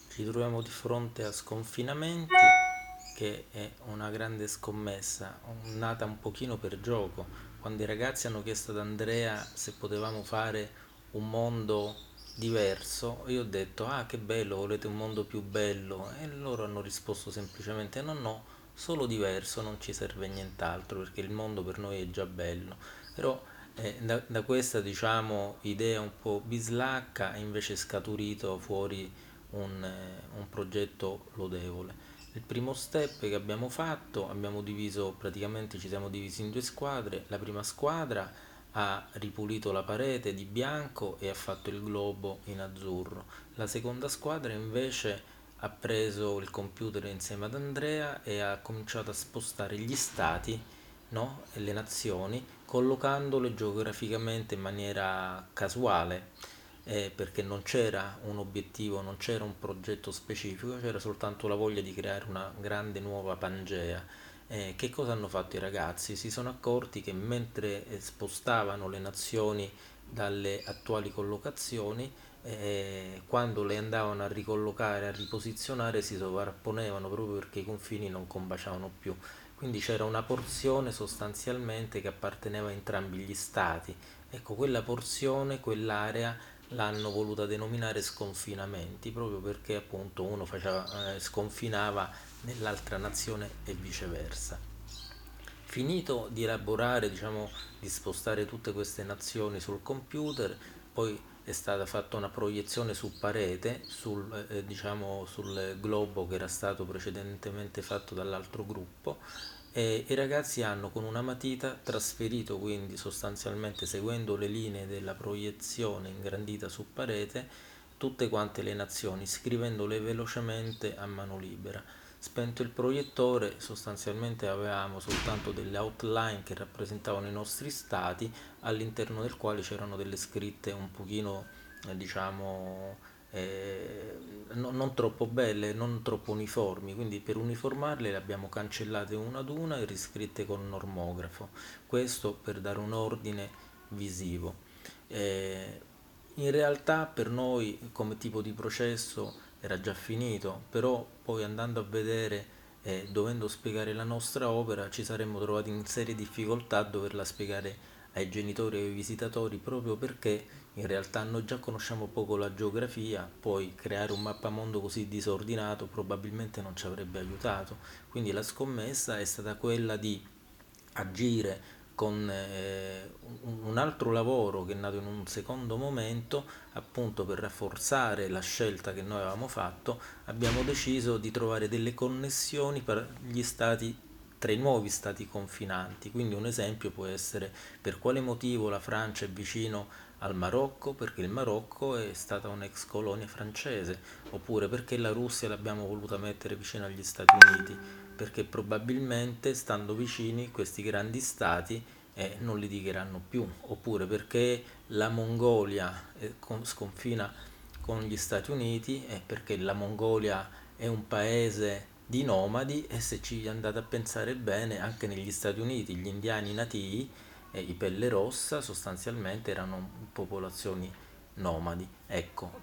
Ci troviamo di fronte a Sconfinamenti, che è una grande scommessa, nata un pochino per gioco. Quando i ragazzi hanno chiesto ad Andrea se potevamo fare un mondo diverso, io ho detto: ah, che bello, volete un mondo più bello? E loro hanno risposto semplicemente: no, no, solo diverso, non ci serve nient'altro, perché il mondo per noi è già bello. Però da questa, diciamo, idea un po' bislacca è invece scaturito fuori un progetto lodevole. Il primo step che abbiamo fatto, abbiamo diviso, praticamente ci siamo divisi in due squadre. La prima squadra ha ripulito la parete di bianco e ha fatto il globo in azzurro. La seconda squadra invece ha preso il computer insieme ad Andrea e ha cominciato a spostare gli stati, no? E le nazioni, collocandole geograficamente in maniera casuale, perché non c'era un obiettivo, non c'era un progetto specifico, c'era soltanto la voglia di creare una grande nuova Pangea. Che cosa hanno fatto i ragazzi? Si sono accorti che mentre spostavano le nazioni dalle attuali collocazioni, quando le andavano a ricollocare, a riposizionare, si sovrapponevano proprio perché i confini non combaciavano più. Quindi c'era una porzione sostanzialmente che apparteneva a entrambi gli stati. Ecco, quella porzione, quell'area l'hanno voluta denominare sconfinamenti, proprio perché appunto uno sconfinava nell'altra nazione e viceversa. Finito di elaborare, diciamo, di spostare tutte queste nazioni sul computer, poi è stata fatta una proiezione su parete, diciamo, sul globo che era stato precedentemente fatto dall'altro gruppo, e i ragazzi hanno con una matita trasferito, quindi sostanzialmente seguendo le linee della proiezione ingrandita su parete, tutte quante le nazioni, scrivendole velocemente a mano libera. Spento il proiettore, sostanzialmente avevamo soltanto delle outline che rappresentavano i nostri stati, all'interno del quale c'erano delle scritte un pochino, diciamo, non troppo belle, non troppo uniformi, quindi per uniformarle le abbiamo cancellate una ad una e riscritte con normografo. Questo per dare un ordine visivo. Eh, In realtà per noi come tipo di processo era già finito, però poi andando a vedere e dovendo spiegare la nostra opera ci saremmo trovati in serie difficoltà a doverla spiegare ai genitori e ai visitatori, proprio perché in realtà noi già conosciamo poco la geografia, poi creare un mappamondo così disordinato probabilmente non ci avrebbe aiutato. Quindi la scommessa è stata quella di agire con un altro lavoro che è nato in un secondo momento, appunto per rafforzare la scelta che noi avevamo fatto. Abbiamo deciso di trovare delle connessioni per gli stati, tra i nuovi stati confinanti. Quindi un esempio può essere: per quale motivo la Francia è vicino al Marocco? Perché il Marocco è stata un'ex colonia francese. Oppure perché la Russia l'abbiamo voluta mettere vicino agli Stati Uniti? Perché probabilmente stando vicini questi grandi stati non litigheranno più. Oppure perché la Mongolia sconfina con gli Stati Uniti, e perché la Mongolia è un paese di nomadi, e se ci andate a pensare bene anche negli Stati Uniti gli indiani nativi, i pelle rossa, sostanzialmente erano popolazioni nomadi. Ecco,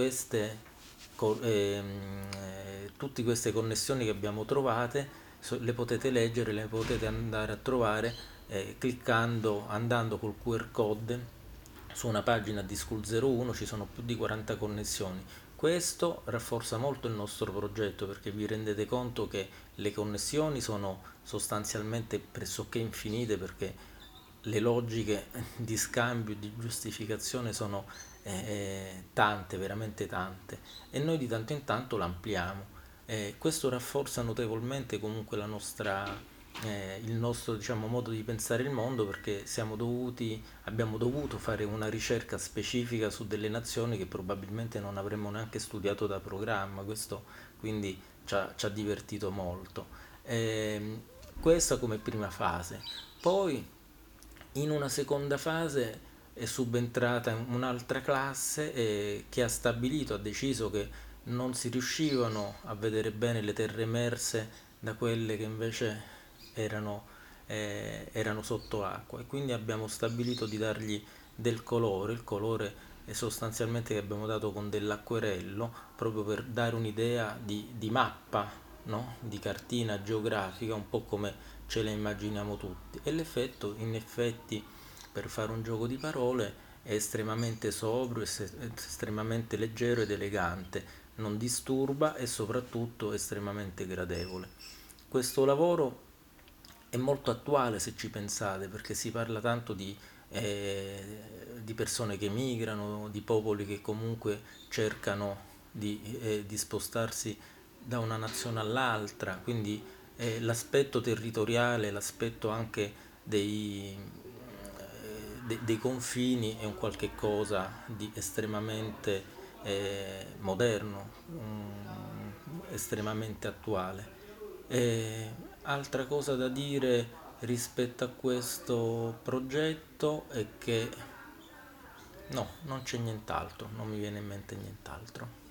tutte queste connessioni che abbiamo trovate, le potete leggere, le potete andare a trovare andando col QR code su una pagina di School 01. Ci sono più di 40 connessioni. Questo rafforza molto il nostro progetto, perché vi rendete conto che le connessioni sono sostanzialmente pressoché infinite, perché le logiche di scambio, di giustificazione sono tante, veramente tante, e noi di tanto in tanto l'ampliamo. Questo rafforza notevolmente comunque il nostro, diciamo, modo di pensare il mondo, perché abbiamo dovuto fare una ricerca specifica su delle nazioni che probabilmente non avremmo neanche studiato da programma. Questo quindi ci ha divertito molto. Ehm, Questa come prima fase. Poi in una seconda fase è subentrata un'altra classe che ha deciso che non si riuscivano a vedere bene le terre emerse da quelle che invece erano, erano sotto acqua, e quindi abbiamo stabilito di dargli del colore. Il colore e sostanzialmente che abbiamo dato con dell'acquerello proprio per dare un'idea di mappa, no? Di cartina geografica, un po' come ce la immaginiamo tutti. E l'effetto, in effetti, per fare un gioco di parole, è estremamente sobrio, estremamente leggero ed elegante, non disturba e soprattutto estremamente gradevole. Questo lavoro è molto attuale se ci pensate, perché si parla tanto di persone che migrano, di popoli che comunque cercano di spostarsi da una nazione all'altra, quindi l'aspetto territoriale, l'aspetto anche dei confini è un qualche cosa di estremamente moderno, estremamente attuale. Altra cosa da dire rispetto a questo progetto è che no, non c'è nient'altro, non mi viene in mente nient'altro.